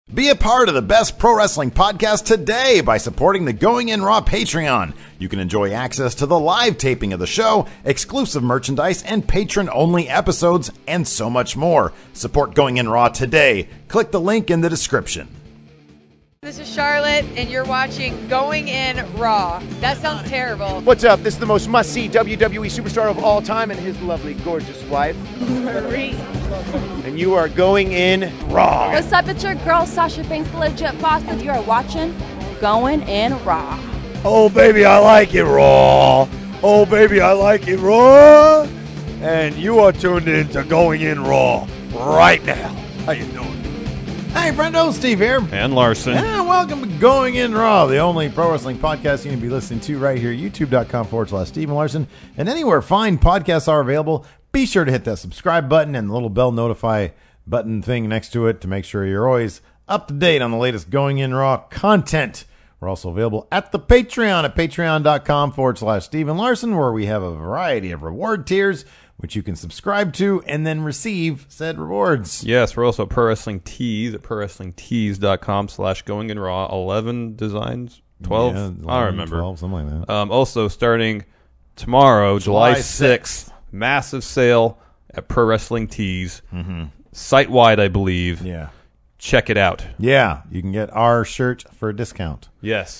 Be a part of the best pro wrestling podcast today by supporting the Going In Raw Patreon. You can enjoy access to the live taping of the show, exclusive merchandise, and patron-only episodes, and so much more. Support Going In Raw today. Click the link in the description. This is Charlotte, and you're watching Going In Raw. That sounds terrible. What's up? This is the most must-see WWE superstar of all time and his lovely, gorgeous wife, Marie. and you are going in Raw. What's up? It's your girl, Sasha Banks, the legit boss, and you are watching Going In Raw. Oh, baby, I like it raw. Oh, baby, I like it raw. And you are tuned in to Going In Raw right now. How you doing? Hey, friendo, Steve here. And Larson. And welcome to Going In Raw, the only pro wrestling podcast you can be listening to right here, youtube.com/Steve Larson. And anywhere fine podcasts are available, be sure to hit that subscribe button and the little bell notify button thing next to it to make sure you're always up to date on the latest Going In Raw content. We're also available at the Patreon at patreon.com/Steven Larson, where we have a variety of reward tiers, which you can subscribe to and then receive said rewards. Yes, we're also at Pro Wrestling Tees at prowrestlingtees.com/goinginraw. 11 designs? 12? Yeah, 11, I don't remember. 12, something like that. Also, starting tomorrow, July 6th, massive sale at Pro Wrestling Tees. Mm-hmm. Site-wide, I believe. Yeah. Check it out. Yeah, you can get our shirt for a discount. Yes.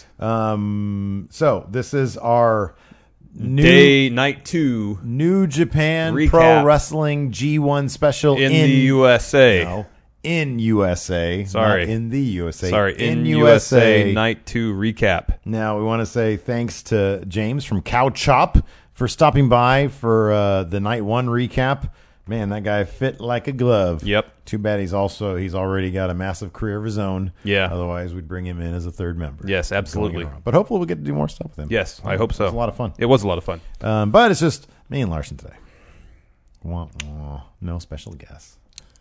So this is our Night 2 New Japan recap. Pro Wrestling G1 special in the USA. No, in USA. Sorry. Not in the USA. Sorry, in USA Night 2 recap. Now, we want to say thanks to James from Cow Chop for stopping by for the Night 1 recap. Man, that guy fit like a glove. Yep. Too bad he's already got a massive career of his own. Yeah. Otherwise, we'd bring him in as a third member. Yes, absolutely. But hopefully we'll get to do more stuff with him. Yes, I hope so. It was a lot of fun. It was a lot of fun. But it's just me and Larson today. No special guests.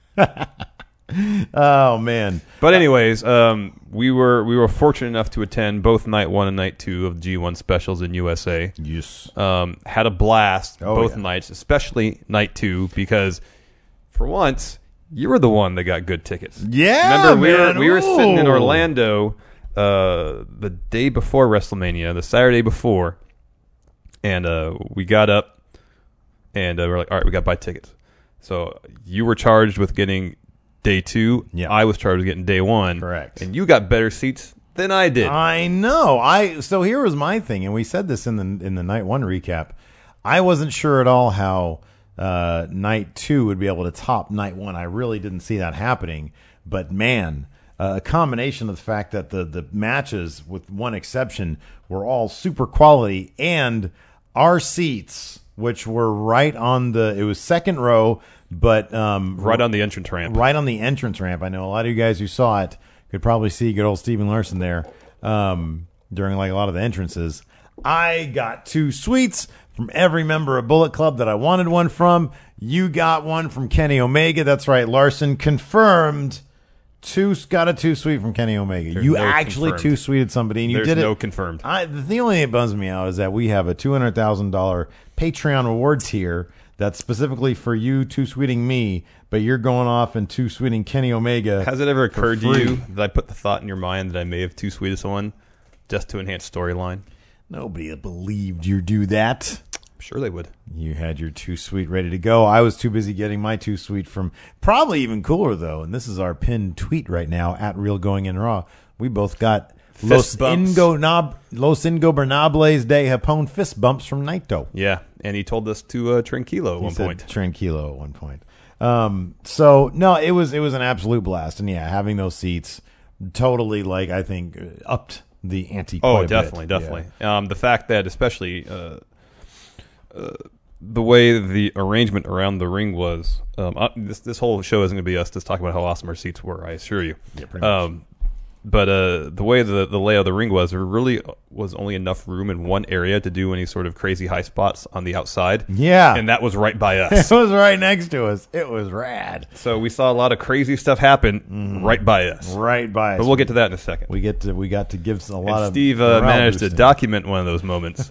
Oh, man. But anyways, we were fortunate enough to attend both Night 1 and Night 2 of G1 specials in USA. Yes. Had a blast both yeah. nights, especially Night 2, because for once, you were the one that got good tickets. Yeah, Remember, we were sitting in Ooh. Orlando the day before WrestleMania, the Saturday before, and we got up, and we're like, all right, we got to buy tickets. So you were charged with getting day 2. Yeah. I was charged with getting day 1. Correct. And you got better seats than I did. I know. So here was my thing, and we said this in the Night 1 recap. I wasn't sure at all how Night 2 would be able to top Night 1. I really didn't see that happening. But man, a combination of the fact that the matches, with one exception, were all super quality, and our seats, which were right on it was second row, but right on the entrance ramp. Right on the entrance ramp. I know a lot of you guys who saw it could probably see good old Steven Larson there during like a lot of the entrances. I got 2 suites from every member of Bullet Club that I wanted one from. You got one from Kenny Omega. That's right, Larson confirmed. Got a 2 suite from Kenny Omega. There's you no actually confirmed. 2 suited somebody, and you There's did it. no confirmed. The only thing that bums me out is that we have a $200,000 Patreon reward tier that's specifically for you 2-suiting me, but you're going off and 2-suiting Kenny Omega. Has it ever occurred to free. you that I put the thought in your mind that I may have 2-suited someone just to enhance storyline? Nobody believed you do that. I'm sure they would. You had your 2-suite ready to go. I was too busy getting my 2-suite from probably even cooler, though, and this is our pinned tweet right now, at Real Going In Raw. We both got Los Ingobernables de Japón fist bumps from Naito. Yeah, and he told us to tranquilo at one point. Tranquilo at one point. So no, it was an absolute blast, and yeah, having those seats totally, like, I think upped the ante. Oh, definitely. Yeah. The fact that especially the way the arrangement around the ring was, this whole show isn't going to be us just talking about how awesome our seats were, I assure you. Yeah, pretty much. But the way the layout of the ring was, there really was only enough room in one area to do any sort of crazy high spots on the outside. Yeah. And that was right by us. It was right next to us. It was rad. So we saw a lot of crazy stuff happen right by us. Right by us. But we'll get to that in a second. We got to give a lot And of Steve morale managed to boosting. document one of those moments.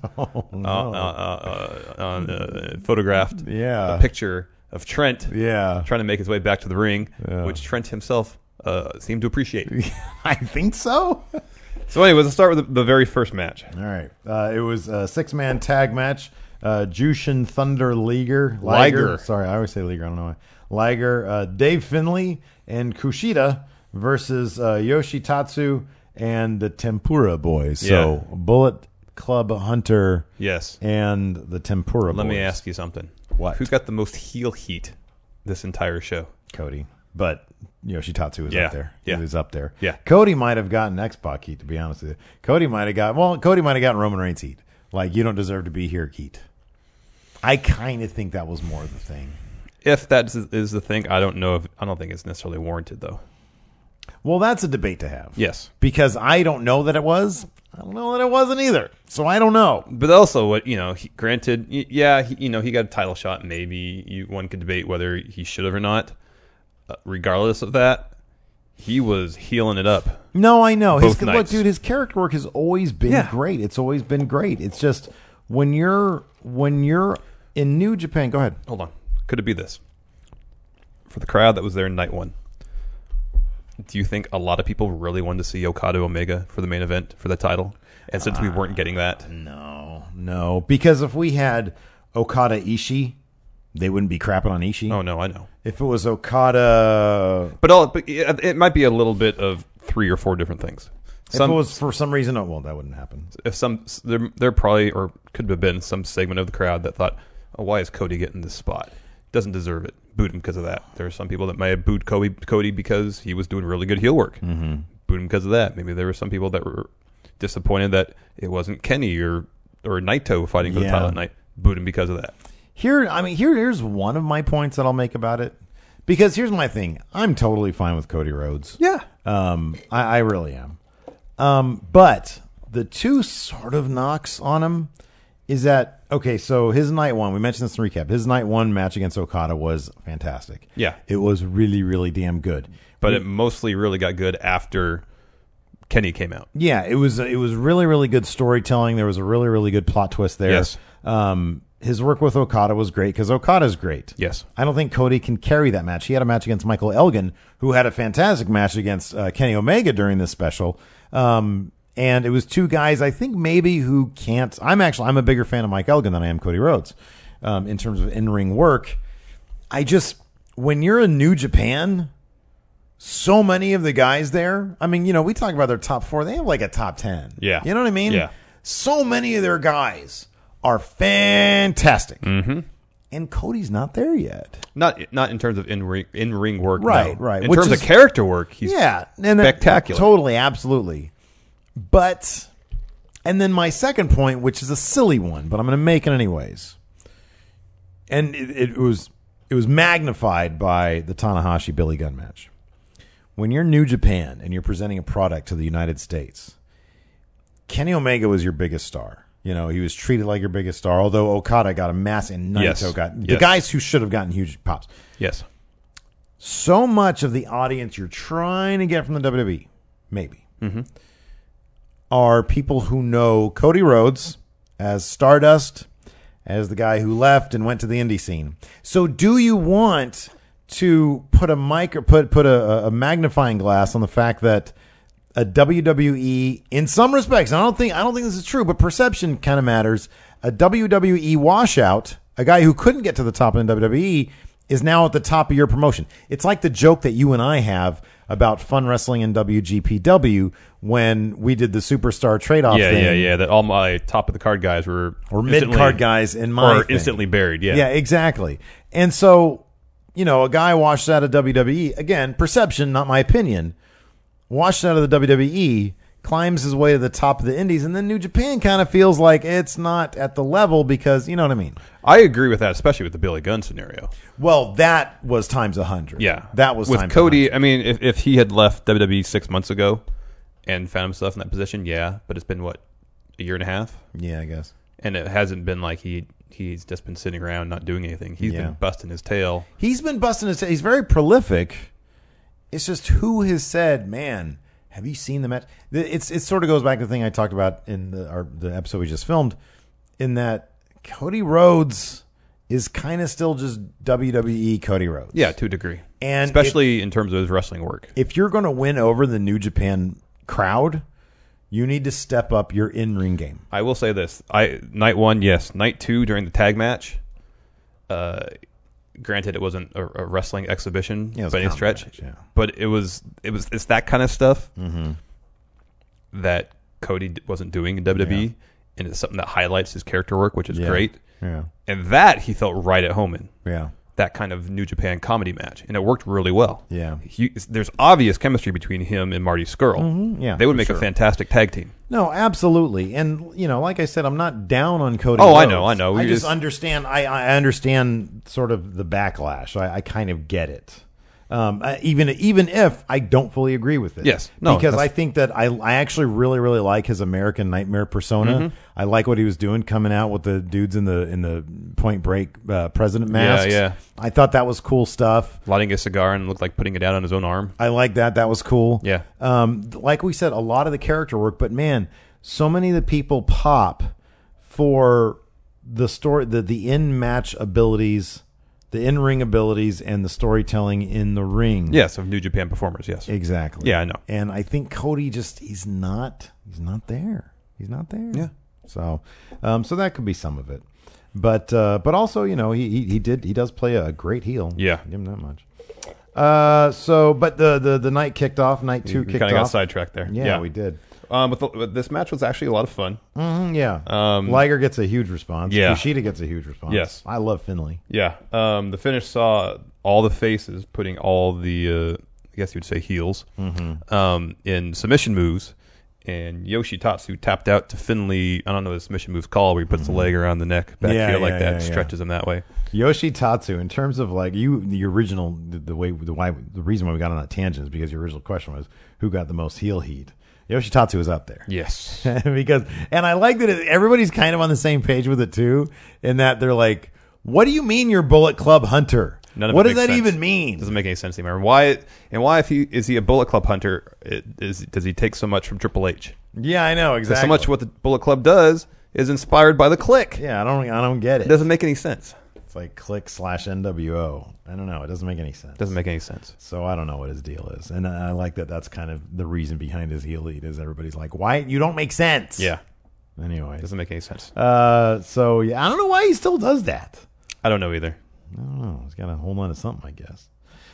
No. Photographed Yeah. a picture of Trent Yeah. trying to make his way back to the ring, Yeah. which Trent himself seem to appreciate. I think so. So anyway, let's start with the very first match. All right. It was a 6-man tag match. Jushin Thunder Liger. Sorry, I always say Liger. I don't know why. Liger, Dave Finlay, and Kushida versus Yoshitatsu and the Tempura Boys. So Bullet Club Hunter Yes. and the Tempura Boys. Let me ask you something. What? Who's got the most heel heat this entire show? Cody. But Yoshitatsu is up there. Yeah. He was up there. Yeah. Cody might have gotten X-Pac heat, to be honest with you. Cody might have gotten Roman Reigns heat. Like, you don't deserve to be here heat. I kind of think that was more of the thing. If that is the thing, I don't know. I don't think it's necessarily warranted, though. Well, that's a debate to have. Yes. Because I don't know that it was. I don't know that it wasn't either. So I don't know. But also, what granted, he got a title shot. Maybe one could debate whether he should have or not. Regardless of that, he was healing it up. No, I know. Both Look, nights. dude, his character work has always been great. It's always been great. It's just when you're in New Japan. Go ahead. Hold on. Could it be this? For the crowd that was there in night one, do you think a lot of people really wanted to see Okada Omega for the main event for the title? And since we weren't getting that, No, because if we had Okada Ishii, they wouldn't be crapping on Ishii. oh no, I know. If it was Okada, But it might be a little bit of 3 or 4 different things. if it was for some reason, that wouldn't happen. If there probably or could have been some segment of the crowd that thought, "Oh, why is Cody getting this spot? Doesn't deserve it." Booed him because of that. There are some people that might have booed Cody because he was doing really good heel work. Mm-hmm. Booed him because of that. Maybe there were some people that were disappointed that it wasn't Kenny or Naito fighting for the title at night. Booed him because of that. Here's one of my points that I'll make about it. Because here's my thing. I'm totally fine with Cody Rhodes. Yeah. I really am. But the two sort of knocks on him is that, okay, so his night one, we mentioned this in recap, his night one match against Okada was fantastic. Yeah. It was really, really damn good. But it mostly really got good after Kenny came out. Yeah, it was really, really good storytelling. There was a really, really good plot twist there. Yes. His work with Okada was great because Okada's great. Yes. I don't think Cody can carry that match. He had a match against Michael Elgin, who had a fantastic match against Kenny Omega during this special. And it was two guys, I think maybe who can't. I'm a bigger fan of Mike Elgin than I am Cody Rhodes in terms of in-ring work. When you're in New Japan, so many of the guys there, we talk about their top 4. They have like a top 10. Yeah. You know what I mean? Yeah. So many of their guys are fantastic. Mm-hmm. And Cody's not there yet. Not in terms of in-ring work. Right, no. right. In terms of character work, he's spectacular. Totally, absolutely. And then my second point, which is a silly one, but I'm going to make it anyways. And it was magnified by the Tanahashi Billy Gunn match. When you're New Japan and you're presenting a product to the United States, Kenny Omega was your biggest star. He was treated like your biggest star, although Okada got a mass and Naito got the guys who should have gotten huge pops. Yes. So much of the audience you're trying to get from the WWE, maybe, are people who know Cody Rhodes as Stardust, as the guy who left and went to the indie scene. So do you want to put a mic or put a magnifying glass on the fact that a WWE, in some respects, and I don't think this is true, but perception kind of matters. A WWE washout, a guy who couldn't get to the top of the WWE, is now at the top of your promotion. It's like the joke that you and I have about Fun Wrestling and WGPW when we did the superstar trade-off thing. Yeah. That all my top of the card guys were mid-card guys in my thing. Instantly buried. Yeah. Yeah, exactly. And so, a guy washed out of WWE, again, perception, not my opinion, washed out of the WWE, climbs his way to the top of the indies, and then New Japan kind of feels like it's not at the level because, you know what I mean? I agree with that, especially with the Billy Gunn scenario. Well, that was times 100. Yeah. That was with times Cody, 100. if he had left WWE 6 months ago and found himself in that position, yeah, but it's been, what, a year and a half? Yeah, I guess. And it hasn't been like he's just been sitting around not doing anything. He's been busting his tail. He's been busting his tail. He's very prolific. It's just who has said, man, have you seen the match? It sort of goes back to the thing I talked about in the episode we just filmed, in that Cody Rhodes is kind of still just WWE Cody Rhodes. Yeah, to a degree. And especially in terms of his wrestling work. if you're going to win over the New Japan crowd, you need to step up your in-ring game. I will say this: night 1, yes. Night 2 during the tag match. Granted, it wasn't a wrestling exhibition Yeah, it was by any a stretch, match, yeah. but it's that kind of stuff that Cody wasn't doing in WWE, and it's something that highlights his character work, which is great. Yeah. And that he felt right at home in. Yeah. That kind of New Japan comedy match, and it worked really well. Yeah. There's obvious chemistry between him and Marty Scurll. Yeah, they would for make sure. a fantastic tag team. No, absolutely. And, like I said, I'm not down on Cody Oh, I Rhodes. know. I We just just- understand. I understand sort of the backlash. I kind of get it. Even if I don't fully agree with it. Yes. No, because that's- I think that I actually really, really like his American Nightmare persona. Mm-hmm. I like what he was doing coming out with the dudes in the Point Break president masks. Yeah. I thought that was cool stuff. Lighting a cigar and looked like putting it out on his own arm. I like that. That was cool. Yeah. Like we said, a lot of the character work, but man, so many of the people pop for the story, the in-match abilities, the in-ring abilities, and the storytelling in the ring. Yes, of New Japan performers. Yes. Exactly. Yeah, I know. And I think Cody he's not there. He's not there. Yeah. So that could be some of it. But also, he does play a great heel. Yeah. Give him that much. But the night kicked off. Night 2 We kicked kind of got off. sidetracked there. Yeah, we did. But this match was actually a lot of fun. Yeah. Liger gets a huge response. Yeah. Kushida gets a huge response. Yes. I love Finlay. Yeah. The finish saw all the faces putting all the, I guess you'd say heels, in submission moves. And Yoshitatsu tapped out to Finlay. I don't know the submission move's called, where he puts the leg around the neck, back heel like that, and stretches him that way. Yoshitatsu, in terms of like the original, the reason why we got on that tangent is because your original question was who got the most heel heat. Yoshitatsu was up there. Yes. And I like that everybody's kind of on the same page with it too, in that they're like, what do you mean you're Bullet Club Hunter? None of what it does makes that sense. even mean? Doesn't make any sense anymore. Why if is he a Bullet Club hunter? Does he take so much from Triple H? Yeah, I know exactly. So much what the Bullet Club does is inspired by the Click. Yeah, I don't get it. It doesn't make any sense. It's like Click /NWO. I don't know. It doesn't make any sense. Doesn't make any sense. So I don't know what his deal is, and I like that. That's kind of the reason behind his heel lead is everybody's like, "Why you don't make sense?" Yeah. Anyway, Doesn't make any sense. so yeah, I don't know why he still does that. I don't know either. I don't know. He's got to hold on to something, I guess.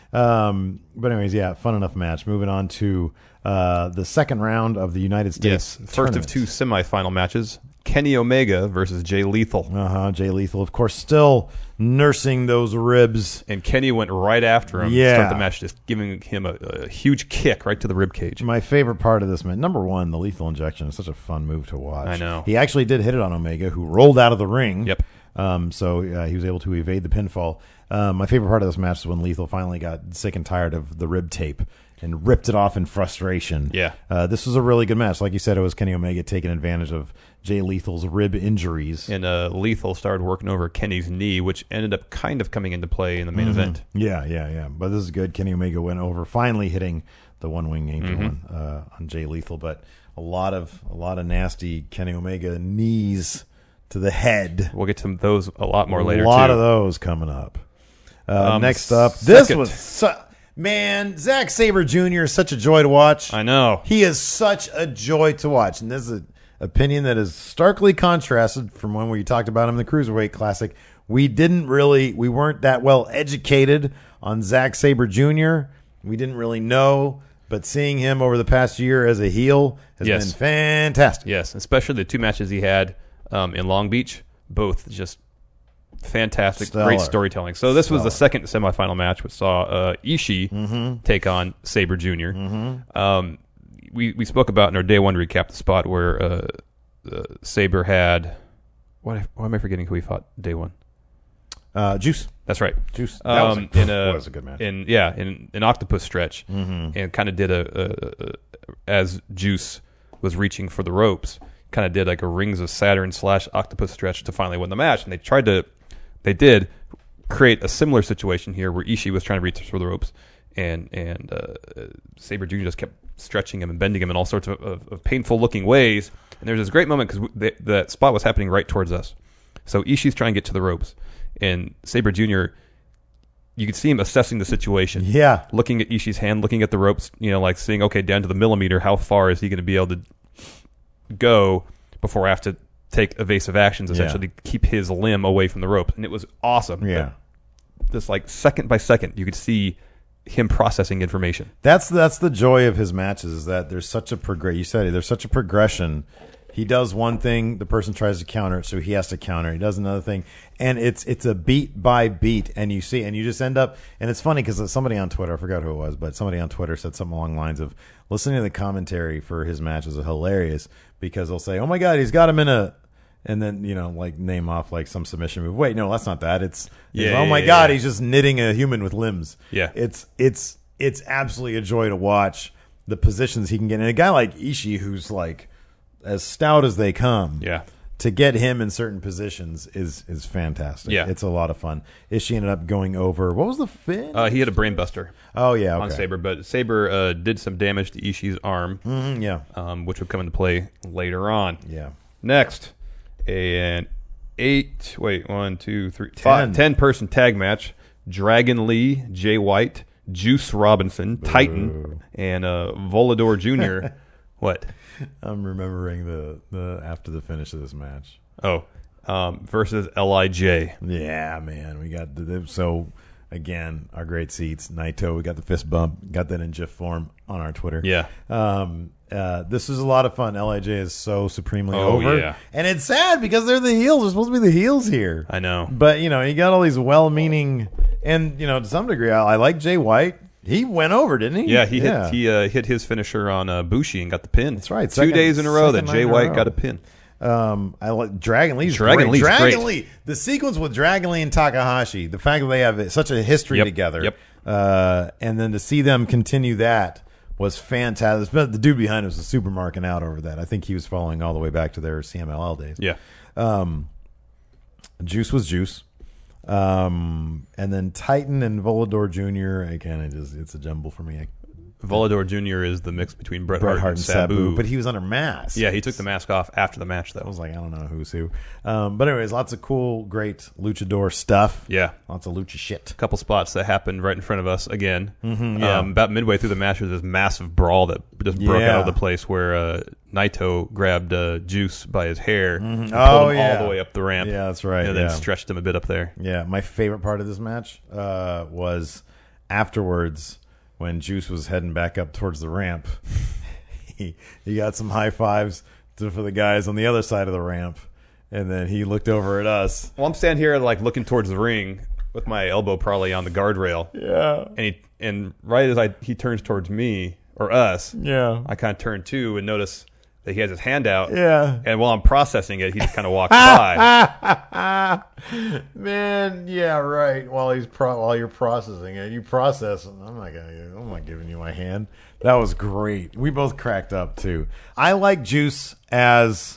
But anyways, yeah, fun enough match. Moving on to the second round of the United States. Yes. First of two semifinal matches: Kenny Omega versus Jay Lethal. Jay Lethal, of course, still nursing those ribs. And Kenny went right after him. Yeah. To start the match, just giving him a huge kick right to the rib cage. My favorite part of this match, number one, the lethal injection is such a fun move to watch. I know. He actually did hit it on Omega, who rolled out of the ring. Yep. So he was able to evade the pinfall. My favorite part of this match is when Lethal finally got sick and tired of the rib tape and ripped it off in frustration. Yeah. This was a really good match. Like you said, it was Kenny Omega taking advantage of Jay Lethal's rib injuries. And Lethal started working over Kenny's knee, which ended up kind of coming into play in the main event. Yeah. But this is good. Kenny Omega went over, finally hitting the one-wing angel on Jay Lethal. But a lot of nasty Kenny Omega knees to the head. We'll get to those a lot more later, A lot too. of those coming up. Next up, this second. was... Man, Zack Sabre Jr. is such a joy to watch. I know. He is such a joy to watch. And this is an opinion that is starkly contrasted from when we talked about him in the Cruiserweight Classic. We weren't that well educated on Zack Sabre Jr. We didn't really know. But seeing him over the past year as a heel has Yes. been fantastic. Yes, especially the two matches he had in Long Beach, both just fantastic, Stellar. great storytelling. So this was the Stellar. second semifinal match, which saw Ishii take on Sabre Jr. We spoke about in our day one recap the spot where Sabre had why am I forgetting who he fought day one? Juice. That's right. Juice. That was a good match. In an octopus stretch, and kind of did a as Juice was reaching for the ropes, kind of did like a Rings of Saturn / octopus stretch to finally win the match. And they did create a similar situation here where Ishii was trying to reach for the ropes, and Sabre Jr. just kept stretching him and bending him in all sorts of painful looking ways. And there's this great moment because that spot was happening right towards us. So Ishii's trying to get to the ropes, and Sabre Jr. you could see him assessing the situation. Yeah. Looking at Ishii's hand, looking at the ropes, like seeing, okay, down to the millimeter, how far is he going to be able to go before I have to take evasive actions, essentially, to keep his limb away from the rope. And it was awesome. Yeah. Just like second by second, you could see him processing information. That's the joy of his matches, is that there's such a you said it, there's such a progression. He does one thing, the person tries to counter it, so he has to counter. He does another thing, and it's a beat by beat, and you see, and you just end up. And it's funny because somebody on Twitter, I forgot who it was, but somebody on Twitter said something along the lines of, listening to the commentary for his matches is hilarious because they'll say, "Oh my God, he's got him in a," and then like name off like some submission move. Wait, no, that's not that. It's oh my God, he's just knitting a human with limbs. Yeah, it's absolutely a joy to watch the positions he can get, and a guy like Ishii who's like as stout as they come. Yeah. To get him in certain positions is fantastic. Yeah. It's a lot of fun. Ishii ended up going over. What was the fin? He had a brainbuster. Oh, yeah. Okay. On Sabre, but Sabre did some damage to Ishii's arm. Yeah. Which would come into play later on. Yeah. Next, an 10 10-person tag match. Dragon Lee, Jay White, Juice Robinson, Titan, and Volador Jr. What? I'm remembering the after the finish of this match. Oh, versus L.I.J. Yeah, man. We got so again, our great seats. Naito, we got the fist bump. Got that in GIF form on our Twitter. Yeah. This is a lot of fun. LIJ is so supremely Oh, over. yeah. And it's sad because they're the heels. They're supposed to be the heels here. I know. But, you got all these well-meaning, and, to some degree, I like Jay White. He went over, didn't he? Yeah, he hit his finisher on Bushi and got the pin. That's right. 2 days in a row that Jay White got a pin. I like Dragon Lee's Dragon great. Lee's Dragon great. Lee, the sequence with Dragon Lee and Takahashi, the fact that they have such a history together, and then to see them continue that was fantastic. The dude behind him was super marking out over that. I think he was following all the way back to their CMLL days. Yeah. Juice was Juice. And then Titan and Volador Jr. It's a jumble for me. Volador Jr. is the mix between Bret Hart and Sabu, but he was under mask. Yeah, he took the mask off after the match, though. I was like, I don't know who's who. But anyways, lots of cool, great luchador stuff. Yeah. Lots of lucha shit. A couple spots that happened right in front of us again. Yeah. About midway through the match, there was this massive brawl that just broke out of the place where Naito grabbed Juice by his hair and pulled him all the way up the ramp. Yeah, that's right. And then stretched him a bit up there. Yeah, my favorite part of this match was afterwards when Juice was heading back up towards the ramp. he got some high fives for the guys on the other side of the ramp, and then he looked over at us. Well, I'm standing here like looking towards the ring with my elbow probably on the guardrail. Yeah. And right as he turns towards me or us, yeah, I kind of turn too and notice that he has his hand out. Yeah. And while I'm processing it, he just kind of walks by. Man, yeah, right. While you're processing it, you process. I'm not giving you my hand. That was great. We both cracked up too. I like Juice as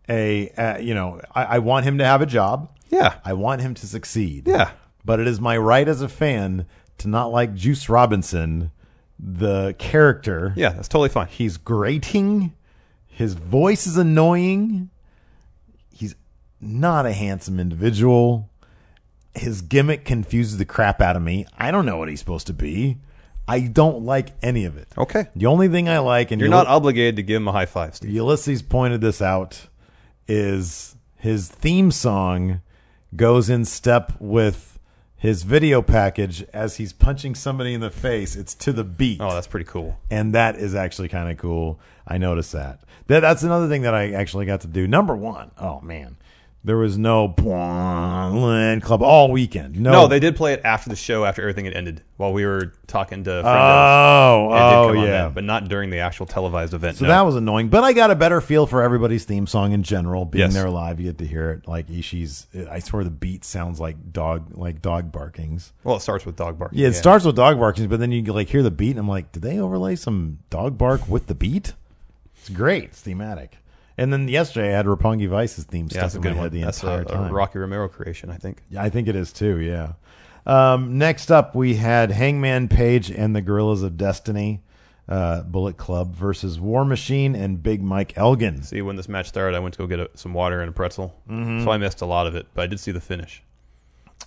I want him to have a job. Yeah. I want him to succeed. Yeah. But it is my right as a fan to not like Juice Robinson, the character. Yeah, that's totally fine. He's grating. His voice is annoying. He's not a handsome individual. His gimmick confuses the crap out of me. I don't know what he's supposed to be. I don't like any of it. Okay. The only thing I like, and you're not obligated to give him a high five, Steve. Ulysses pointed this out, is his theme song goes in step with his video package as he's punching somebody in the face. It's to the beat. Oh, that's pretty cool. And that is actually kind of cool. I noticed that. That's another thing that I actually got to do. Number one, oh, man. There was no Land Club all weekend. No, they did play it after the show, after everything had ended, while we were talking to friends. Yeah. But not during the actual televised event. So that was annoying. But I got a better feel for everybody's theme song in general. Being Yes. there live, you get to hear it. Like Ishii's, I swear the beat sounds like dog barkings. Well, it starts with dog barking. Yeah, it starts with dog barkings, but then you hear the beat, and I'm like, did they overlay some dog bark with the beat? It's great. It's thematic. And then yesterday I had Roppongi Vice's theme stuck in my head the entire time. A Rocky Romero creation, I think. Yeah, I think it is too, yeah. Next up, we had Hangman Page and the Gorillas of Destiny, Bullet Club versus War Machine and Big Mike Elgin. See, when this match started, I went to go get some water and a pretzel, so I missed a lot of it, but I did see the finish.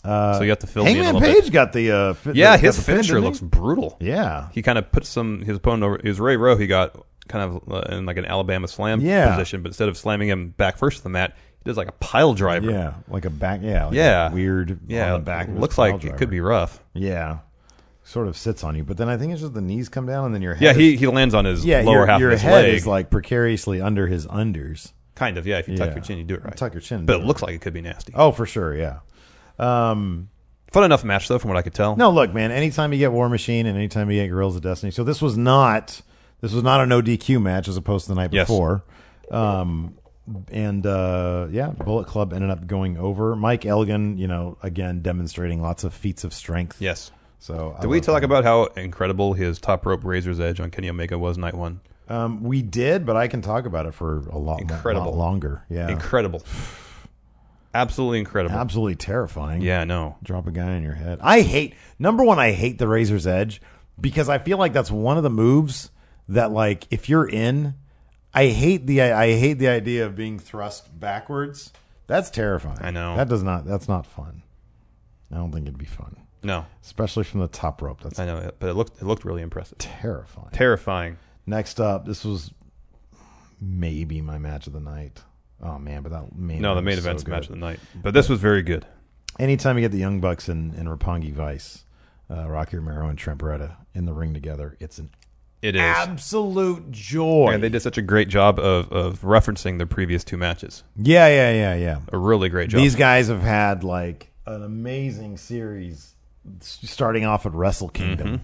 So you have to fill me in a Hangman little Page bit. got the Yeah, got his the pin, finisher didn't he? looks brutal. Yeah. He kind of put his opponent over. It was Ray Rowe. He got kind of in like an Alabama slam position, but instead of slamming him back first to the mat, he does like a pile driver. Yeah, like a back. Yeah, like Yeah. a weird. Yeah, on the back. of his looks pile like driver. it could be rough. Yeah, sort of sits on you, but then I think it's just the knees come down and then your head. Yeah, is, he lands on his yeah, lower half your of his head leg. is like precariously under his unders. Kind of, yeah. If you tuck your chin, you do it right. Tuck your chin, But it looks like it could be nasty. Oh, for sure, yeah. Fun enough match, though, from what I could tell. No, look, man. Anytime you get War Machine and anytime you get Guerrillas of Destiny, so this was not a no DQ match as opposed to the night Yes. before. Yeah, Bullet Club ended up going over. Mike Elgin, again demonstrating lots of feats of strength. Yes. So Did we talk about how incredible his top rope Razor's Edge on Kenny Omega was night one? We did, but I can talk about it for a lot longer. Yeah, Incredible. Absolutely incredible. absolutely terrifying. Yeah, no. Drop a guy on your head. I hate the Razor's Edge because I feel like that's one of the moves that, like, if you're in, I hate the idea of being thrust backwards. That's terrifying. I know. That's not fun. I don't think it'd be fun, No. especially from the top rope. That's I know, but it looked really impressive. terrifying. Terrifying. Next up, this was maybe my match of the night. Oh man, but the main event's the match of the night. But this was very good. Anytime you get the Young Bucks and Roppongi Vice, Rocky Romero and Trent Beretta in the ring together, it's an It is. absolute joy. And they did such a great job of referencing the previous two matches. Yeah. A really great job. These guys have had like an amazing series, starting off at Wrestle Kingdom.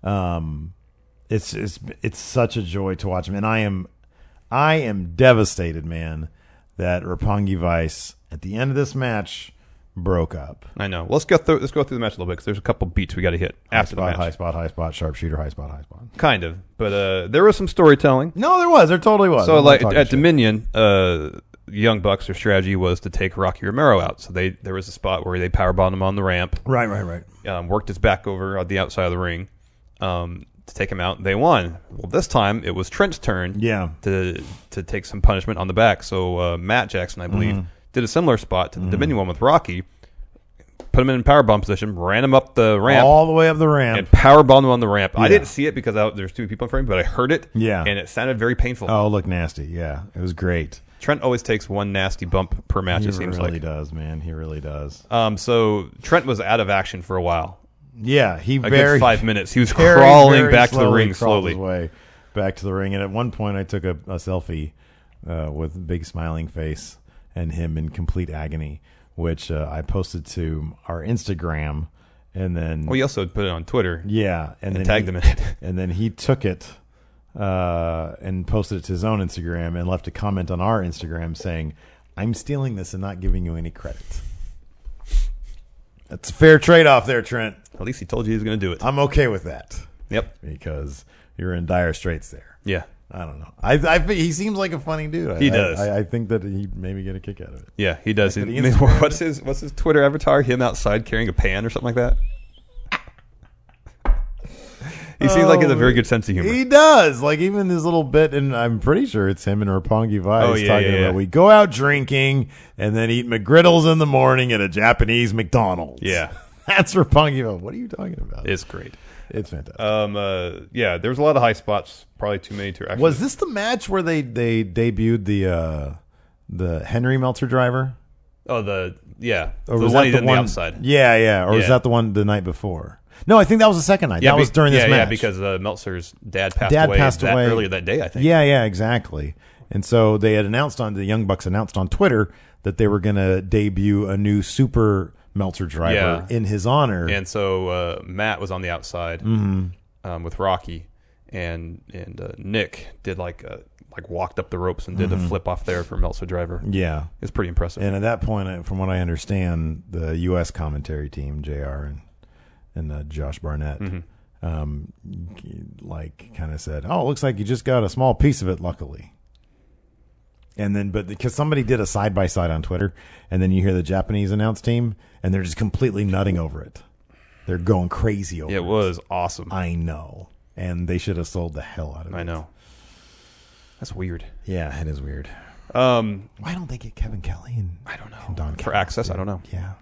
It's such a joy to watch them, and I am devastated, man, that Roppongi Vice at the end of this match broke up. I know. Well, let's go through the match a little bit because there's a couple beats we got to hit after the match. High spot, sharpshooter, high spot. Kind of, but there was some storytelling. No, there totally was. So, I'm not like talking at shit. Dominion, Young Bucks, their strategy was to take Rocky Romero out. So there was a spot where they powerbombed him on the ramp. Right. Worked his back over on the outside of the ring to take him out. They won. Well, this time it was Trent's turn. Yeah. To take some punishment on the back. So Matt Jackson, I believe, did a similar spot to the Dominion one with Rocky. Put him in powerbomb position, ran him up the ramp. All the way up the ramp. And powerbombed him on the ramp. Yeah. I didn't see it because there's two people in front of me, but I heard it. Yeah. And it sounded very painful. Oh, look nasty. Yeah, it was great. Trent always takes one nasty bump per match, it seems He really like. does, man. He really does. So Trent was out of action for a while. Yeah, A good 5 minutes. He was very, crawling very back to the slowly ring crawled slowly. his way back to the ring, and at one point I took a selfie with a big smiling face and him in complete agony, which I posted to our Instagram, and then Well, he also put it on Twitter. yeah, and then tagged him in it. and then he took it and posted it to his own Instagram and left a comment on our Instagram saying, "I'm stealing this and not giving you any credit." That's a fair trade-off there, Trent. At least he told you he was going to do it. I'm okay with that Yep. because you're in dire straits there. Yeah. I don't know. I think he seems like a funny dude. He does. I think that he maybe get a kick out of it. Yeah, he does. Back to the Instagram. What's his Twitter avatar? Him outside carrying a pan or something like that? He seems like he has a very good sense of humor. He does. Like even this little bit, and I'm pretty sure it's him and Roppongi Vice Oh, yeah, talking yeah, about yeah. we go out drinking and then eat McGriddles in the morning at a Japanese McDonald's. Yeah. That's Roppongi Vice. What are you talking about? It's great. It's fantastic. Yeah, there was a lot of high spots. Probably too many to actually. Was this the match where they debuted the Henry Meltzer driver? Oh, Or the was one that he the did on one? the outside. Yeah. Or was Yeah. that the one the night before? No, I think that was the second night. Yeah, that was during this match. Yeah, because Meltzer's dad passed away earlier that day, I think. Yeah, exactly. And so they had the Young Bucks announced on Twitter that they were going to debut a new super Meltzer driver in his honor. And so Matt was on the outside with Rocky, and Nick did like walked up the ropes and did a flip off there for Meltzer driver. Yeah. It's pretty impressive. And at that point, from what I understand, the U.S. commentary team, JR and Josh Barnett, kind of said, "Oh, it looks like you just got a small piece of it, luckily." And then, but because somebody did a side by side on Twitter, and then you hear the Japanese announce team, and they're just completely nutting over it. They're going crazy over it. It was awesome. I know, and they should have sold the hell out of it. I know. That's weird. Yeah, it is weird. Why Why don't they get Kevin Kelly and I don't know. and Don For Callis, access, dude? I don't know. Yeah.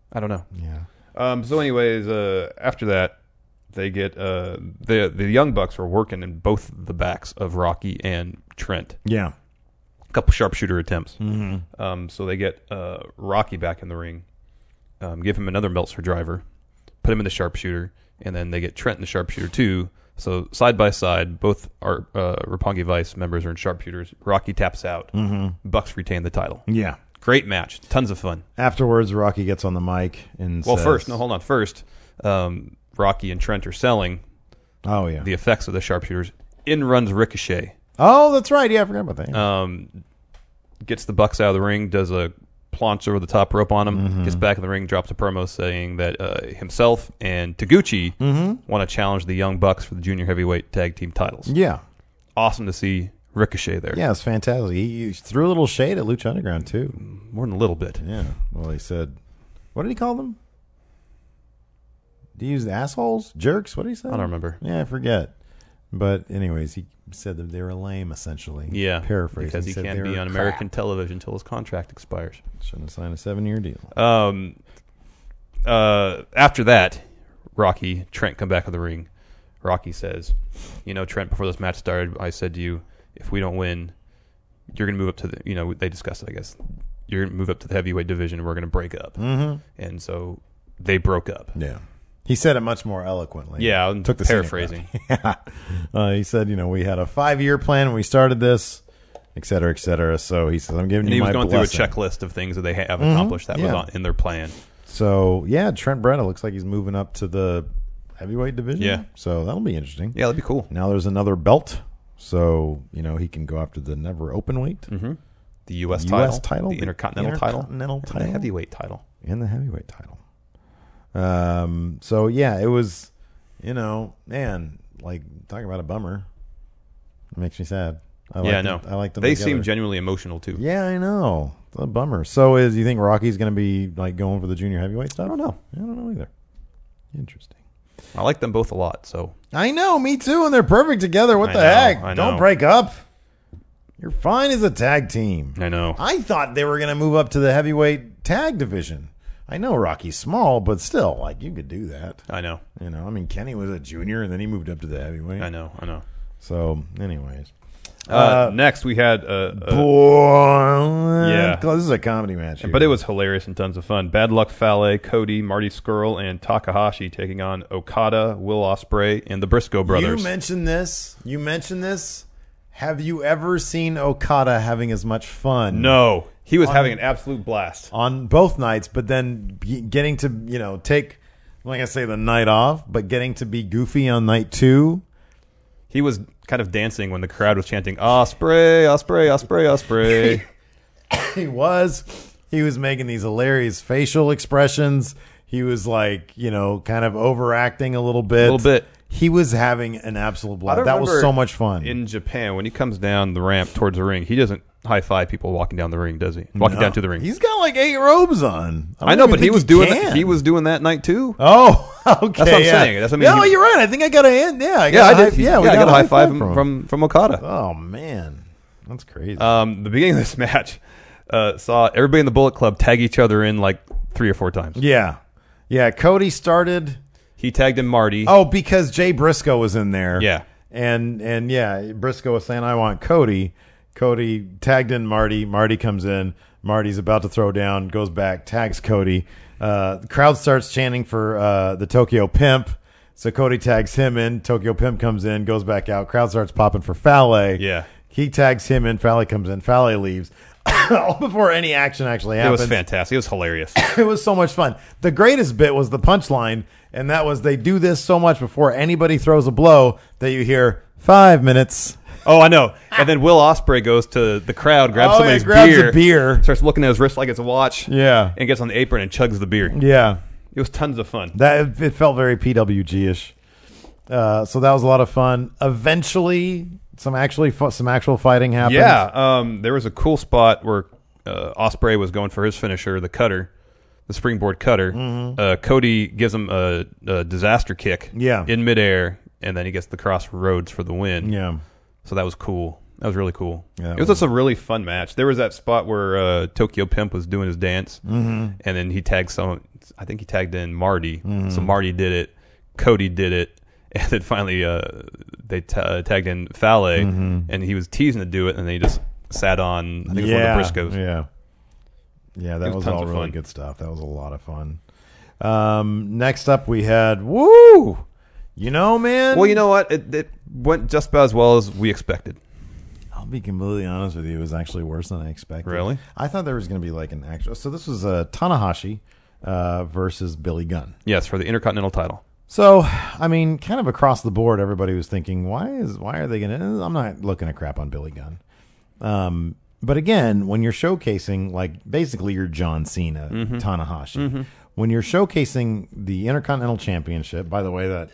I don't know. Yeah. So, anyways, after that, they get the Young Bucks were working in both the backs of Rocky and Trent. Yeah. A couple sharpshooter attempts. Mm-hmm. So they get Rocky back in the ring, give him another Meltzer driver, put him in the sharpshooter, and then they get Trent in the sharpshooter too. So side by side, both our Roppongi Vice members are in sharpshooters. Rocky taps out. Bucks retain the title. Yeah. Great match. Tons of fun. Afterwards, Rocky gets on the mic and says, hold on. First, Rocky and Trent are selling oh, yeah. the effects of the sharpshooters. In runs Ricochet. Oh, that's right. Yeah, I forgot about that. Gets the Bucks out of the ring, does a planche over the top rope on him, gets back in the ring, drops a promo saying that himself and Taguchi want to challenge the Young Bucks for the junior heavyweight tag team titles. Yeah. Awesome to see Ricochet there. Yeah, it's fantastic. He threw a little shade at Lucha Underground, too. More than a little bit. Yeah. Well, he said, what did he call them? Did he use assholes? Jerks? What did he say? I don't remember. Yeah, I forget. But anyways, he said that they were lame, essentially. Yeah. Paraphrasing. Because he said can't they be were on crap. American television until his contract expires. Shouldn't have signed a 7-year deal. After that, Rocky, Trent come back in the ring. Rocky says, Trent, before this match started, I said to you, if we don't win, you're going to move up to the, they discussed it, I guess. You're going to move up to the heavyweight division and we're going to break up. Mm-hmm. And so they broke up. Yeah. He said it much more eloquently. Yeah, I'm Took the paraphrasing. Yeah. He said, we had a 5-year plan when we started this, et cetera, et cetera. So he says, I'm giving And you he was my going blessing. through a checklist of things that they have accomplished that was in their plan. So, yeah, Trent Beretta looks like he's moving up to the heavyweight division. Yeah. So that'll be interesting. Yeah, that'd be cool. Now there's another belt. So, he can go after the never open weight. Mm-hmm. The U.S. title. The Intercontinental title. And the heavyweight title. And the heavyweight title. So, yeah, it was, man, like, talking about a bummer. It makes me sad. I like them They together. seem genuinely emotional, too. Yeah, I know. It's a bummer. So, you think Rocky's going to be, like, going for the junior heavyweight stuff? I don't know. I don't know either. Interesting. I like them both a lot, so. I know, me too, and they're perfect together. What I the know, heck? I know. Don't break up. You're fine as a tag team. I know. I thought they were going to move up to the heavyweight tag division. I know Rocky's small, but still, like, you could do that. I know. Kenny was a junior, and then he moved up to the heavyweight. I know. So, anyways. Next, we had yeah. This is a comedy match here. But it was hilarious and tons of fun. Bad Luck Fale, Cody, Marty Scurll, and Takahashi taking on Okada, Will Ospreay, and the Briscoe brothers. You mentioned this. Have you ever seen Okada having as much fun? No. He was having an absolute blast. On both nights, but then getting to, take, I'm not going to say the night off, but getting to be goofy on night 2. He was kind of dancing when the crowd was chanting, Ospreay, Ospreay, Ospreay, Ospreay. He was making these hilarious facial expressions. He was like, kind of overacting a little bit. He was having an absolute blast. That was so much fun. In Japan, when he comes down the ramp towards the ring, he doesn't high five people walking down the ring, does he? Walking down to the ring. He's got like 8 robes on. I know, but he was doing that night too. Oh, okay. That's what I'm saying. That's what I mean. You're right. I think I got a hand. Yeah, I did. I got a high five from Okada. Oh man, that's crazy. The beginning of this match saw everybody in the Bullet Club tag each other in like 3 or 4 times. Yeah. Cody started. He tagged in Marty. Oh, because Jay Briscoe was in there. Yeah. And yeah, Briscoe was saying, I want Cody. Cody tagged in Marty. Marty comes in. Marty's about to throw down, goes back, tags Cody. The crowd starts chanting for the Tokyo Pimp. So Cody tags him in. Tokyo Pimp comes in, goes back out. Crowd starts popping for Fale. Yeah. He tags him in. Fale comes in. Fale leaves. All before any action actually happens. It was fantastic. It was hilarious. It was so much fun. The greatest bit was the punchline, and that was they do this so much before anybody throws a blow that you hear 5 minutes. Oh, I know. And then Will Ospreay goes to the crowd, grabs somebody's a beer, starts looking at his wrist like it's a watch. Yeah. And gets on the apron and chugs the beer. Yeah. It was tons of fun. It felt very PWG-ish. So that was a lot of fun. Eventually, some actual fighting happened. Yeah. There was a cool spot where Ospreay was going for his finisher, the cutter, the springboard cutter. Mm-hmm. Cody gives him a disaster kick in midair, and then he gets the crossroads for the win. Yeah. So that was cool. That was really cool. Yeah, it was just a really fun match. There was that spot where Tokyo Pimp was doing his dance, and then he tagged someone. I think he tagged in Marty. So Marty did it. Cody did it. And then finally they tagged in Fale, and he was teasing to do it, and then he just sat on, I think it was one of the Briscoes. Yeah, that was tons all of really fun. good stuff. That was a lot of fun. Next up, we had, woo! You know, man. Well, you know what? It went just about as well as we expected. I'll be completely honest with you. It was actually worse than I expected. Really? I thought there was going to be like an actual. So this was Tanahashi versus Billy Gunn. Yes, for the Intercontinental title. So, I mean, kind of across the board, everybody was thinking, why are they going to... I'm not looking to crap on Billy Gunn. But again, when you're showcasing, like, basically you're John Cena, Tanahashi. When you're showcasing the Intercontinental Championship, by the way, that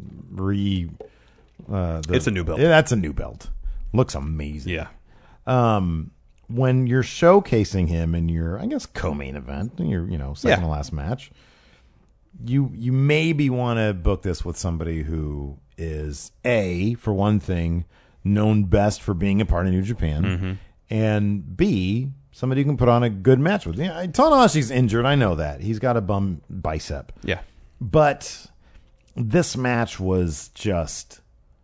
It's a new belt. Yeah, that's a new belt. Looks amazing. Yeah. When you're showcasing him in your, I guess, co-main event, in your, second to last match, you maybe want to book this with somebody who is, A, for one thing, known best for being a part of New Japan, and B, somebody you can put on a good match with. Yeah, Tanahashi's injured. I know that. He's got a bum bicep. Yeah. But this match was just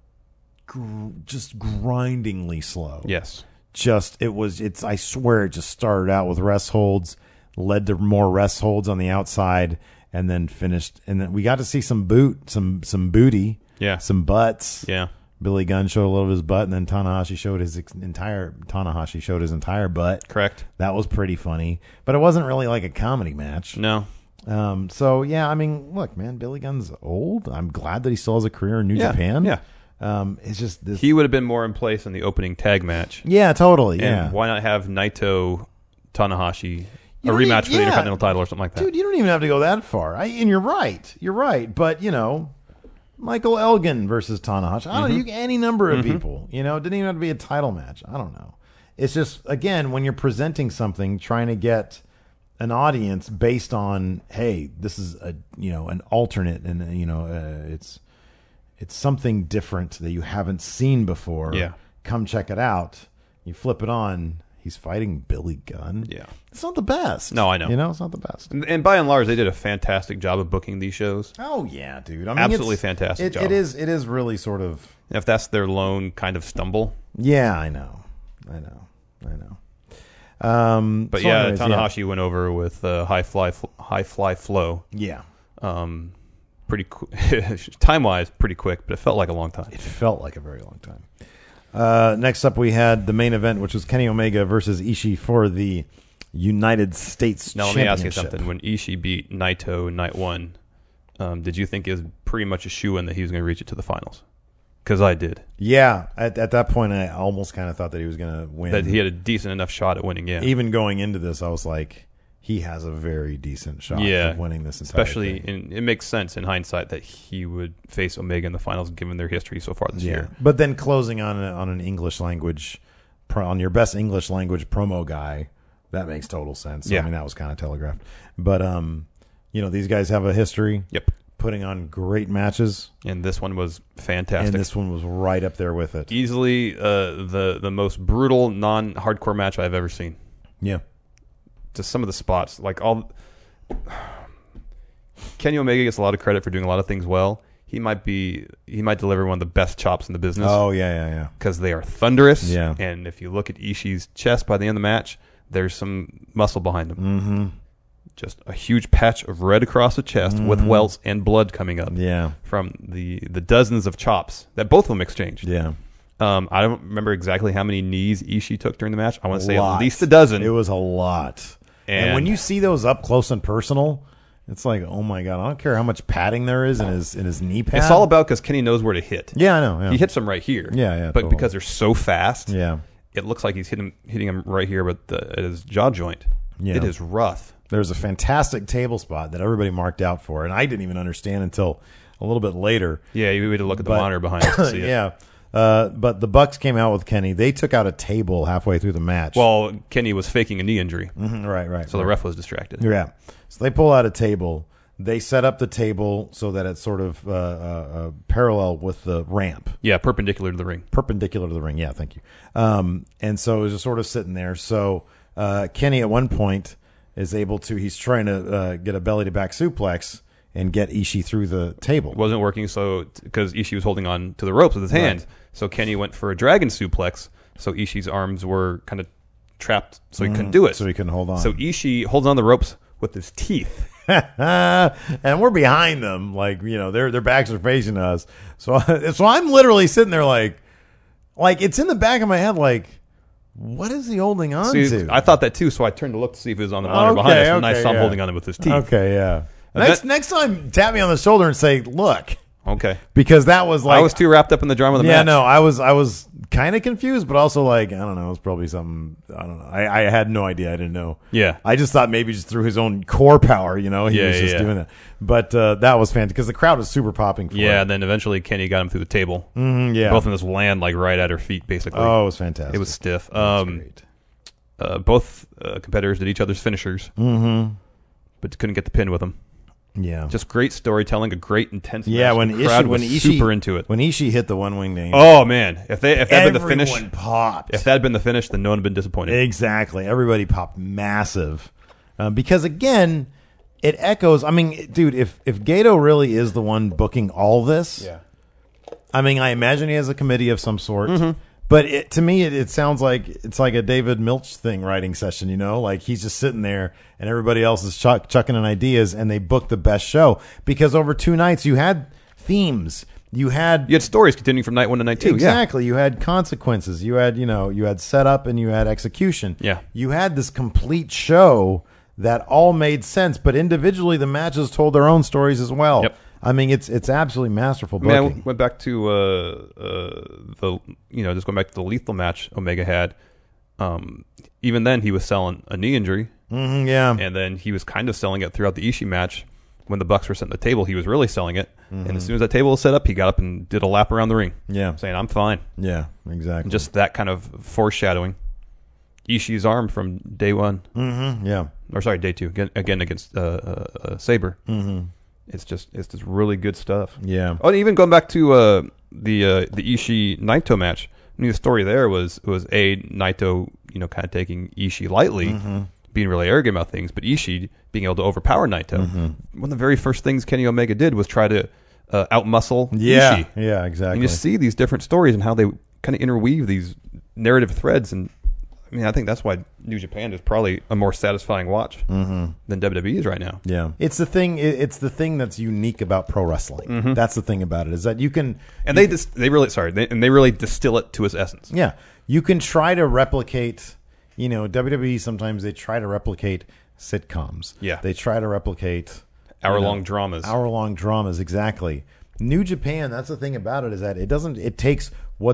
grindingly slow. Yes. I swear it just started out with rest holds, led to more rest holds on the outside, and then finished. And then we got to see some booty. Yeah. Some butts. Yeah. Billy Gunn showed a little of his butt, and then Tanahashi showed his entire butt. Correct. That was pretty funny, but it wasn't really like a comedy match. No. So yeah, I mean, look, man, Billy Gunn's old. I'm glad that he still has a career in New Japan. Yeah. It's just this. He would have been more in place in the opening tag match. Yeah, totally. And Yeah. why not have Naito Tanahashi a don't rematch need- for the Intercontinental title or something like that? Dude, you don't even have to go that far. And you're right. You're right. But, Michael Elgin versus Tanahashi. I don't know. You can, any number of people. It didn't even have to be a title match. I don't know. It's just, again, when you're presenting something, trying to get an audience based on, hey, this is an alternate, and it's something different that you haven't seen before. Yeah. Come check it out. You flip it on. He's fighting Billy Gunn. Yeah. It's not the best. No, I know. It's not the best. And by and large, they did a fantastic job of booking these shows. Oh yeah, dude. I mean, Absolutely it's- fantastic job. It is really sort of. If that's their lone kind of stumble. Yeah, I know. But so yeah, anyways, Tanahashi went over with high fly flow. Yeah. Pretty time wise, pretty quick, but it felt like a long time. It felt like a very long time. Next up, we had the main event, which was Kenny Omega versus Ishii for the United States Now let me ask you Championship. something. When Ishii beat Naito night one, did you think it was pretty much a shoo-in that he was going to reach it to the finals? Because I did. Yeah, at that point, I almost kind of thought that he was going to win. That he had a decent enough shot at winning. Yeah, Even going into this, I was like, he has a very decent shot of winning this entire especially thing. it makes sense in hindsight that he would face Omega in the finals given their history so far this year. But then closing on an English language, on your best English language promo guy, that makes total sense. So, Yeah. I mean, that was kind of telegraphed. But these guys have a history. Yep. Putting on great matches, And this one was fantastic. and this one was right up there with it. Easily the most brutal non-hardcore match I've ever seen. Yeah. Just some of the spots, like all. Kenny Omega gets a lot of credit for doing a lot of things well. He might deliver one of the best chops in the business. Oh yeah. Because they are thunderous. Yeah. And if you look at Ishii's chest by the end of the match, there's some muscle behind him. Mm-hmm. Just a huge patch of red across the chest with welts and blood coming up. Yeah. From the dozens of chops that both of them exchanged. Yeah. I don't remember exactly how many knees Ishii took during the match. I want to say lot. at least a dozen. It was a lot. And when you see those up close and personal, it's like, oh my god! I don't care how much padding there is in his knee pad. It's all about because Kenny knows where to hit. Yeah, I know. Yeah. He hits them right here. Yeah, But totally. because they're so fast, Yeah. it looks like he's hitting him right here, but at his jaw joint. Yeah. It is rough. There's a fantastic table spot that everybody marked out for, and I didn't even understand until a little bit later. Yeah, you had to look at the But- monitor behind us to see it. Yeah. But the Bucks came out with Kenny. They took out a table halfway through the match. Well, Kenny was faking a knee injury, Right. so the ref was distracted. Yeah. So they pull out a table. they set up the table so that it's sort of parallel with the ramp. Yeah, perpendicular to the ring. Perpendicular to the ring. Yeah, thank you. And so it was just sort of sitting there. So Kenny at one point is able to, he's trying to get a belly to back suplex and get Ishii through the table. It wasn't working because Ishii was holding on to the ropes with his hands. Right. So Kenny went for a dragon suplex. So Ishii's arms were kind of trapped, so he couldn't do it. So he couldn't hold on. So Ishii holds on the ropes with his teeth. And we're behind them, like, you know, their backs are facing us. So I'm literally sitting there like it's in the back of my head, like, what is he holding on to? I thought that too, so I turned to look to see if he was on the monitor behind us, and I saw him holding on to it with his teeth. Okay, yeah. And Next time, tap me on the shoulder and say, "Look," Okay. because that was like I was too wrapped up in the drama of the match. Yeah, no, I was kind of confused, but also like I don't know, it was probably something I don't know. I had no idea. I didn't know. Yeah. I just thought maybe just through his own core power, you know, he was just doing that. But that was fantastic because the crowd was super popping for it. Yeah, and then eventually Kenny got him through the table. Yeah. Both of them just land like right at her feet, basically. Oh, it was fantastic. It was stiff. That's great. Both competitors did each other's finishers, but couldn't get the pin with them. Yeah. Just great storytelling, a great intense match. Yeah, the crowd was super into it. When Ishii hit the one winged angel. Oh man, if that had been the finish, everyone popped. if that had been the finish, then no one would have been disappointed. Exactly. Everybody popped massive. Because again, it echoes. I mean, dude, if Gato really is the one booking all this, I mean, I imagine he has a committee of some sort. But to me, it sounds like it's like a David Milch thing writing session, you know? Like he's just sitting there and everybody else is chucking in ideas and they booked the best show. Because over 2 nights, you had themes. You had stories continuing from night 1 to night 2. Exactly. You had consequences. You had, you had setup and you had execution. Yeah. You had this complete show that all made sense, but individually the matches told their own stories as well. Yep. I mean, it's absolutely masterful booking. I went back to just going back to the lethal match Omega had. Even then, he was selling a knee injury. Yeah. And then he was kind of selling it throughout the Ishii match. When the Bucks were setting the table, he was really selling it. And as soon as that table was set up, he got up and did a lap around the ring. Yeah. Saying, I'm fine. Yeah, exactly. Just that kind of foreshadowing. Ishii's arm from day 1. Yeah. Or sorry, day 2. Again against Sabre. It's just really good stuff. Yeah. Oh, and even going back to the Ishii Naito match. I mean, the story there was Naito, kind of taking Ishii lightly, being really arrogant about things, but Ishii being able to overpower Naito. One of the very first things Kenny Omega did was try to outmuscle Ishii. Yeah, exactly. And you see these different stories and how they kind of interweave these narrative threads. And I mean, I think that's why New Japan is probably a more satisfying watch than WWE is right now. Yeah, it's the thing. It's the thing that's unique about pro wrestling. That's the thing about it is that you can, and they really distill it to its essence. Yeah, you can try to replicate. WWE sometimes they try to replicate sitcoms. Yeah, they try to replicate hour-long dramas. Hour-long dramas, exactly. New Japan. That's the thing about it is that it doesn't. It takes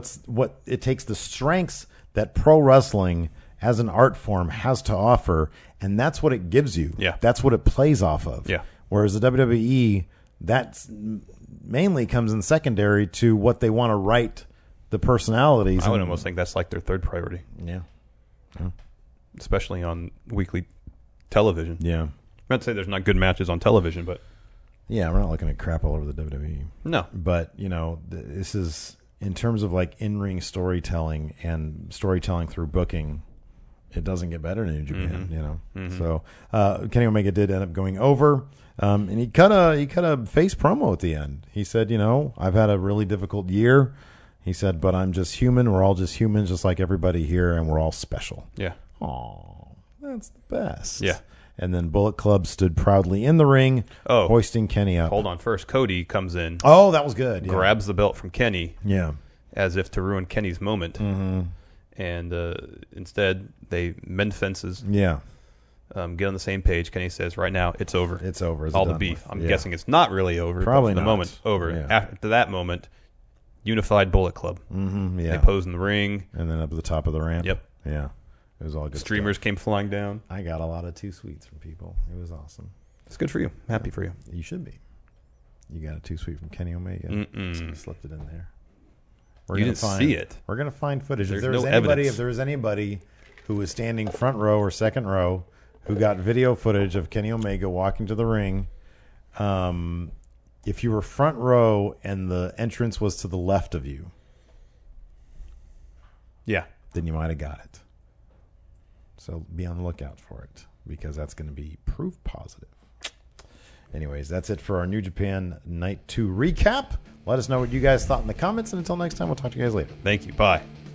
it takes the strengths that pro wrestling as an art form has to offer, and that's what it gives you. Yeah. That's what it plays off of. Yeah. Whereas the WWE, that mainly comes in secondary to what they want to write the personalities. I would almost think that's like their third priority. Yeah. Especially on weekly television. Yeah. I'm not to say there's not good matches on television, but yeah, we're not looking at crap all over the WWE. No. But, this is... in terms of like in-ring storytelling and storytelling through booking, it doesn't get better in New Japan, So Kenny Omega did end up going over, and he cut a face promo at the end. He said, I've had a really difficult year. He said, but I'm just human. We're all just humans, just like everybody here, and we're all special. Yeah. Aw, that's the best. Yeah. And then Bullet Club stood proudly in the ring, hoisting Kenny up. Hold on. First, Cody comes in. Oh, that was good. Yeah. Grabs the belt from Kenny. Yeah. As if to ruin Kenny's moment. And instead, they mend fences. Yeah. Get on the same page. Kenny says, right now, it's over. It's over. All the beef. I'm guessing it's not really over. Probably but for the not. moment, over. Yeah. After that moment, unified Bullet Club. Yeah. They pose in the ring. And then up at the top of the ramp. Yep. Yeah. It was all good. Streamers stuff. came flying down. I got a lot of too sweets from people. It was awesome. It's good for you. Happy for you. You should be. You got a too sweet from Kenny Omega. So I slipped it in there. You didn't see it. We're gonna find footage. There's If there was no anybody, evidence. if there was anybody who was standing front row or second row who got video footage of Kenny Omega walking to the ring, if you were front row and the entrance was to the left of you, Yeah. then you might have got it. So be on the lookout for it, because that's going to be proof positive. Anyways, that's it for our New Japan Night 2 recap. Let us know what you guys thought in the comments, and until next time, we'll talk to you guys later. Thank you. Bye.